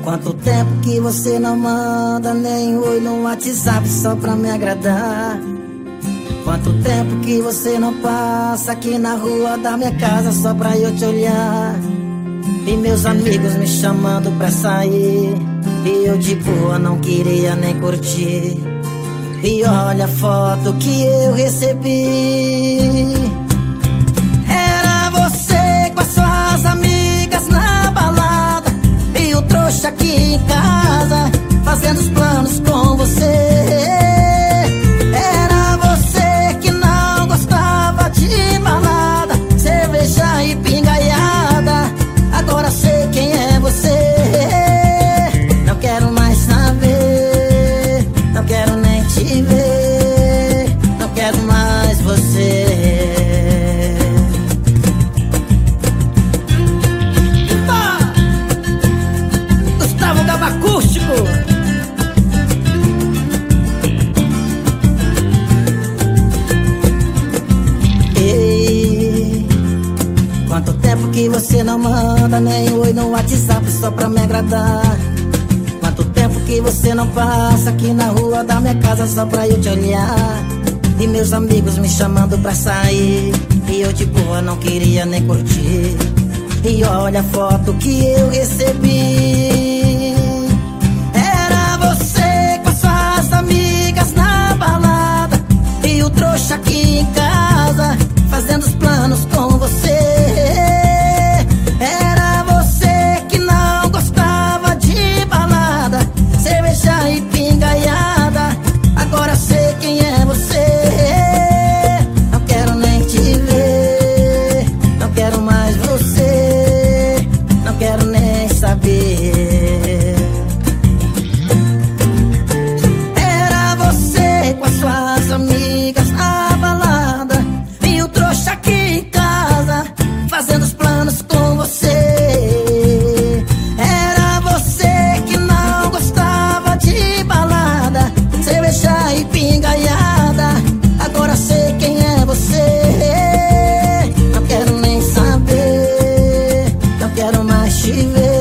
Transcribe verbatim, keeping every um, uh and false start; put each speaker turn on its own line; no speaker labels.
Quanto tempo que você não manda nem oi no WhatsApp só pra me agradar? Quanto tempo que você não passa aqui na rua da minha casa só pra eu te olhar? E meus amigos me chamando pra sair, e eu de boa não queria nem curtir. E olha a foto que eu recebi. Era você com as suas amigas na balada, e o trouxa aqui em casa fazendo os planos com você. Era você que não gostava de balada, cerveja e pingaiada. Agora sei quem é você. Não quero mais saber, não quero nem te ver, não quero mais você. Ah! Gustavo Gaba Acústico. Ei, quanto tempo que você não manda nem oi no WhatsApp só pra me agradar? Quanto tempo que você não passa aqui na rua da minha casa só pra eu te olhar? E meus amigos me chamando pra sair, e eu de boa não queria nem curtir. E olha a foto que eu recebi. Era você com as suas amigas na balada, e o trouxa aqui em casa fazendo os planos com você. Era você que não gostava de balada, cerveja e pingaiada. Agora sei quem é você. Não quero nem te ver, não quero mais você, não quero nem saber. Era você com as suas amigas na balada, e o trouxa aqui em casa fazendo os planos com você. Era você que não gostava de balada, cerveja e pingaiada. Agora sei quem é você. Não quero nem saber, não quero mais te ver.